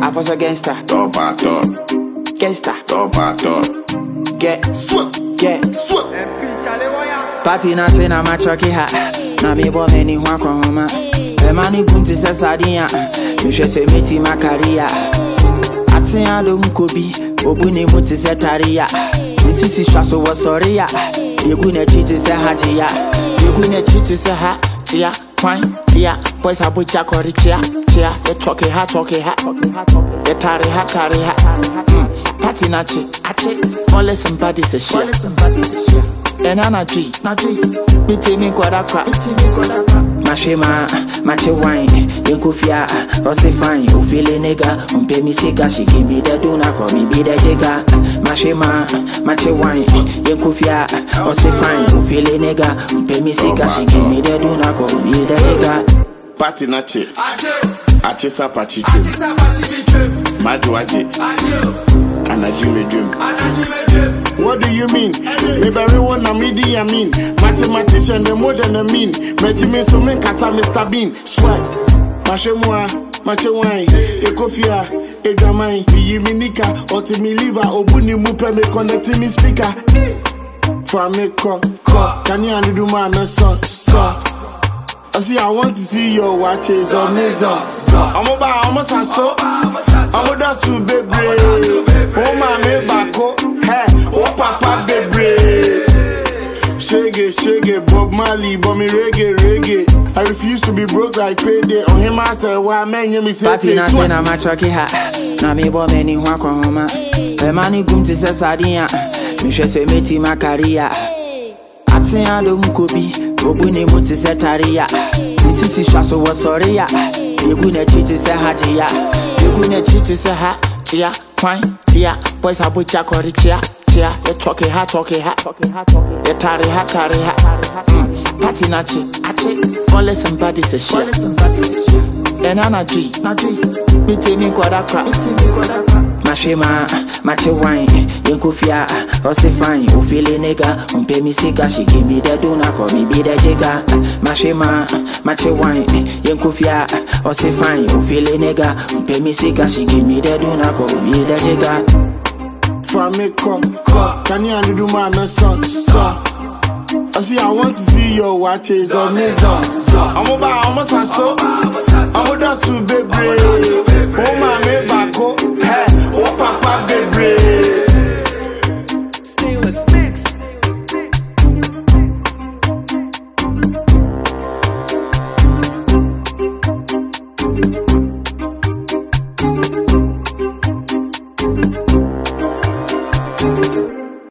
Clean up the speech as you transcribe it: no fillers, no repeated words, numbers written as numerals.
Apostle gangster. Top. Gangster. Top. Get. Swap. Get. Swap. Party na say na machoki ha. Na me bo many hwa kwa homa. E mani bunti se sadia. Me hwe se meti makaria. Atin ado nkobi. Obuni muti se taria. Sisi shaso wa sorry ya. Yegu na chiti se hajia. Yegu na chiti se ha. Chia. Fine. Tia. Boys abu chakori chia. Chia. Ye choke ha. Ye tari ha. Party na chi. All somebody say shit. And I'm tree. Pity me kwada crap. Mashema, mache wine, Yinkufia, Rossi fine, who feel a nigga, pay me sicker, she give me the dona, call me be the jigger. Mashema, mache wine, Yinkufia, Rossi fine, who feel a nigga, pay me sicker, she give me the dona, call me the jigger. Party nache. Ache sapachi Majuaje. Anajime dream. What do you mean? Maybe everyone a media mean. Mathematician the more than a mean. Metime so men kasa Mr. Bean. Swag. Mache wine. Ekofia. Edamai. Biyiminika. Otimi liver. Obuni mupe me connecting me speaker. For me ko. Can you undo my mess up? I see, I want to see your watch is on this. I'm about almost a so. I'm with us to be brave. Oh, my me bako. Hey, oh, papa be brave. Shake, Bob Marley, but me reggae. I refuse to be broke like payday. On him, I say, why man, you me say, Party na say na machoki ha. Na me bo many hwa kwa homa. E mani kumti se sadia. Me hwe se meti makaria. Atin ado nkobi. Obuni muti se taria. Sisi shaso wa sorry ya. Yegu na chiti se hajia. Yegu na chiti se ha. Chia. Fine. Tia. Boys abu chakori chia. Chia. Ye choke ha. Ye tari ha. Party na chi. All somebody say shit. And I'm tree. Pity me kwada crap. Mashema, mache wine, Yinkufia, Rossi fine, who feel a nigga, pay me sicker, she give me the dona, call me be the jigger. Mashema, mache wine, Yinkufia, Rossi fine, who feel a nigga, pay me sicker, she give me the dona, call me the jigger. For me ko. Can you undo my mess up? I see, I want to see your watch is on this. I'm about almost a so. I'm with us to be brave. Oh, my me bako. Hey, oh, papa be brave. Stainless mix.